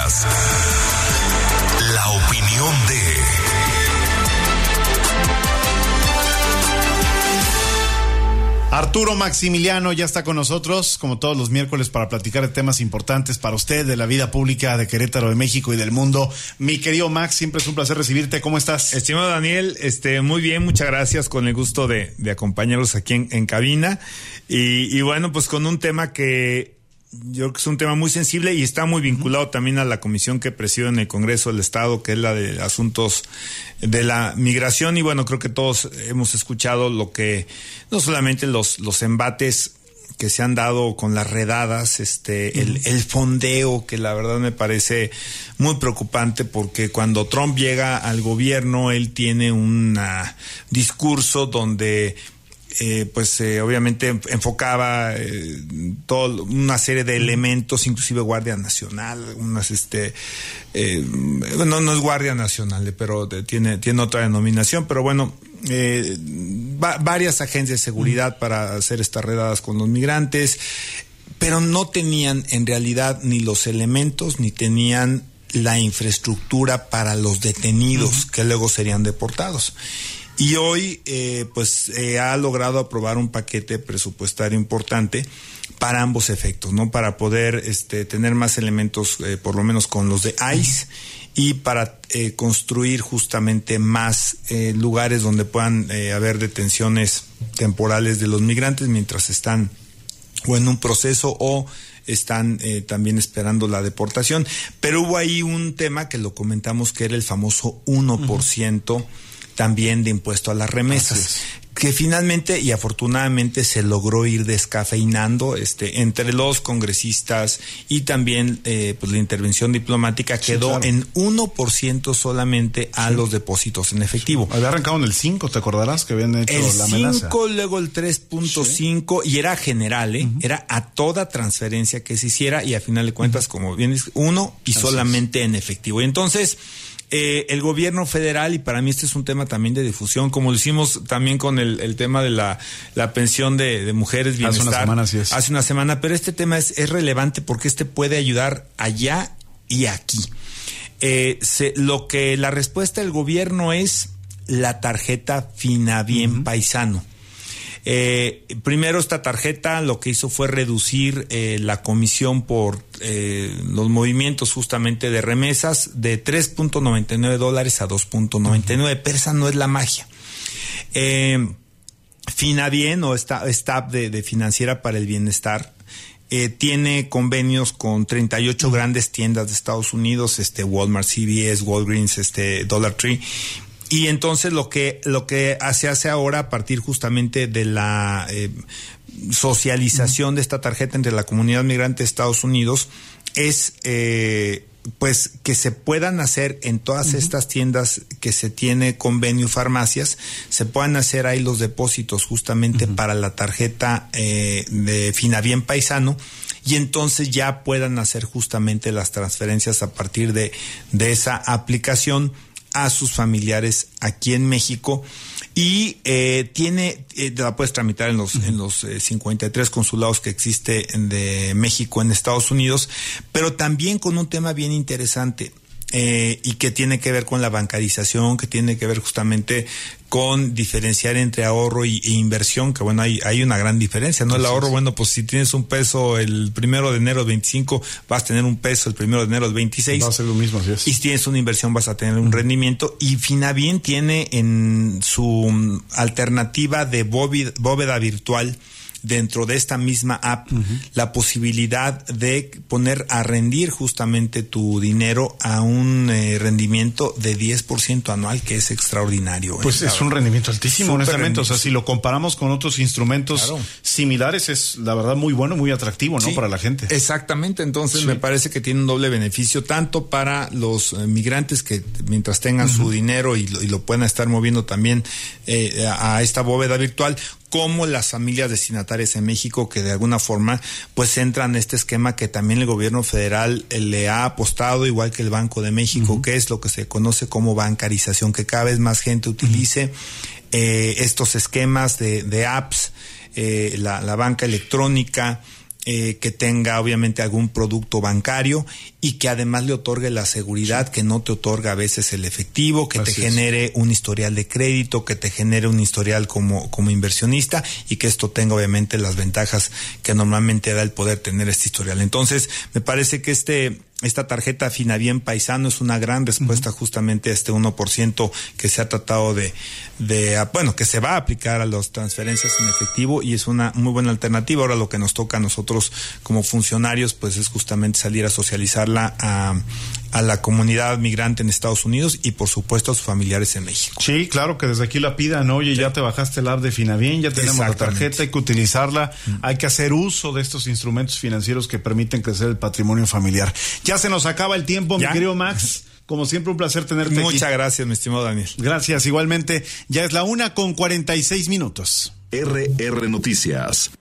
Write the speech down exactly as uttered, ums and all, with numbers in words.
Escuchas la opinión de... Arturo Maximiliano ya está con nosotros, como todos los miércoles, para platicar de temas importantes para usted, de la vida pública de Querétaro, de México y del mundo. Mi querido Max, siempre es un placer recibirte. ¿Cómo estás? Estimado Daniel, este, muy bien, muchas gracias, con el gusto de, de acompañarlos aquí en, en cabina. Y, y bueno, pues con un tema que yo creo que es un tema muy sensible y está muy vinculado uh-huh. también a la comisión que presido en el Congreso del Estado, que es la de asuntos de la migración. Y bueno, creo que todos hemos escuchado lo que, no solamente los, los embates que se han dado con las redadas, este, uh-huh. el, el fondeo, que la verdad me parece muy preocupante, porque cuando Trump llega al gobierno, él tiene un discurso donde Eh, pues eh, obviamente enfocaba eh, toda una serie de elementos, inclusive Guardia Nacional, unas este eh, no, no es Guardia Nacional, pero de, tiene, tiene otra denominación, pero bueno, eh, va, varias agencias de seguridad para hacer estas redadas con los migrantes, pero no tenían en realidad ni los elementos, ni tenían la infraestructura para los detenidos uh-huh. que luego serían deportados. Y hoy, eh, pues, eh, ha logrado aprobar un paquete presupuestario importante para ambos efectos, ¿no? Para poder, este, tener más elementos, eh, por lo menos con los de ICE, y para eh, construir justamente más eh, lugares donde puedan eh, haber detenciones temporales de los migrantes mientras están o en un proceso o están eh, también esperando la deportación. Pero hubo ahí un tema que lo comentamos, que era el famoso uno por ciento uh-huh. también de impuesto a las remesas, que finalmente y afortunadamente se logró ir descafeinando este, entre los congresistas, y también eh, pues la intervención diplomática quedó sí, claro. en uno por ciento solamente a sí. los depósitos en efectivo. Sí. Había arrancado en el cinco, ¿te acordarás? Que habían hecho el la amenaza. El cinco, luego el tres punto cinco, sí. y era general, ¿eh? Uh-huh. Era a toda transferencia que se hiciera, y a final de cuentas, uh-huh. como bien es, uno y Así solamente es. en efectivo. Y entonces, Eh, el gobierno federal, y para mí este es un tema también de difusión, como lo hicimos también con el, el tema de la, la pensión de, de mujeres bienestar. Hace una semana, sí es. Hace una semana, pero este tema es, es relevante porque este puede ayudar allá y aquí. Eh, se, lo que la respuesta del gobierno es la tarjeta Finabien uh-huh. Paisano. Eh, primero, esta tarjeta lo que hizo fue reducir eh, la comisión por eh, los movimientos justamente de remesas de tres punto noventa y nueve dólares a dos punto noventa y nueve, uh-huh. pero esa no es la magia. Eh, Finabien, o esta staff de, de Financiera para el Bienestar, eh, tiene convenios con treinta y ocho uh-huh. grandes tiendas de Estados Unidos, este Walmart, C V S, Walgreens, este Dollar Tree. Y entonces lo que lo que se hace ahora, a partir justamente de la eh, socialización de esta tarjeta entre la comunidad migrante de Estados Unidos, es eh, pues que se puedan hacer en todas uh-huh. estas tiendas que se tiene convenio, farmacias, se puedan hacer ahí los depósitos justamente uh-huh. para la tarjeta eh, de Finabien Paisano, y entonces ya puedan hacer justamente las transferencias a partir de, de esa aplicación a sus familiares aquí en México. Y eh, tiene, eh, la puedes tramitar en los, uh-huh. en los eh, cincuenta y tres consulados que existe de México en Estados Unidos, pero también con un tema bien interesante. Eh, y que tiene que ver con la bancarización, que tiene que ver justamente con diferenciar entre ahorro y, e inversión, que bueno, hay, hay una gran diferencia, ¿no? El ahorro, bueno, pues si tienes un peso el primero de enero del veinticinco, vas a tener un peso el primero de enero del veintiséis. Va a ser lo mismo, así es. Y si tienes una inversión vas a tener un uh-huh. rendimiento, y Finabien tiene en su alternativa de bóveda, bóveda virtual, dentro de esta misma app, uh-huh. la posibilidad de poner a rendir justamente tu dinero a un eh, rendimiento de diez por ciento anual, que es extraordinario. Pues ¿eh? es un rendimiento altísimo, Súper honestamente. rendimiento. O sea, si lo comparamos con otros instrumentos claro. similares, es la verdad muy bueno, muy atractivo, ¿no? Sí, para la gente. Exactamente. Entonces, sí. me parece que tiene un doble beneficio, tanto para los eh, migrantes, que mientras tengan uh-huh. su dinero y lo, y lo puedan estar moviendo también eh, a, a esta bóveda virtual, como las familias destinatarias en México, que de alguna forma pues entran en este esquema que también el gobierno federal eh, le ha apostado, igual que el Banco de México, uh-huh. que es lo que se conoce como bancarización, que cada vez más gente utilice uh-huh. eh, estos esquemas de, de apps, eh, la, la banca electrónica, eh, que tenga obviamente algún producto bancario y que además le otorgue la seguridad sí. que no te otorga a veces el efectivo, que Así te genere es. un historial de crédito, que te genere un historial como, como inversionista y que esto tenga obviamente las ventajas que normalmente da el poder tener este historial. Entonces, me parece que este esta tarjeta Finabien Paisano es una gran respuesta uh-huh. justamente a este uno por ciento que se ha tratado de, de, bueno, que se va a aplicar a las transferencias en efectivo y es una muy buena alternativa. Ahora lo que nos toca a nosotros como funcionarios, pues es justamente salir a socializarla a, a la comunidad migrante en Estados Unidos y por supuesto a sus familiares en México. Sí, claro, que desde aquí la pidan, oye, sí. ya te bajaste el app de Finabien, ya tenemos la tarjeta, hay que utilizarla, uh-huh. hay que hacer uso de estos instrumentos financieros que permiten crecer el patrimonio familiar. Ya se nos acaba el tiempo, ¿Ya? mi querido Max. Como siempre, un placer tenerte Muchas aquí. Muchas gracias, mi estimado Daniel. Gracias, igualmente. Ya es la una con cuarenta y seis minutos. R R Noticias.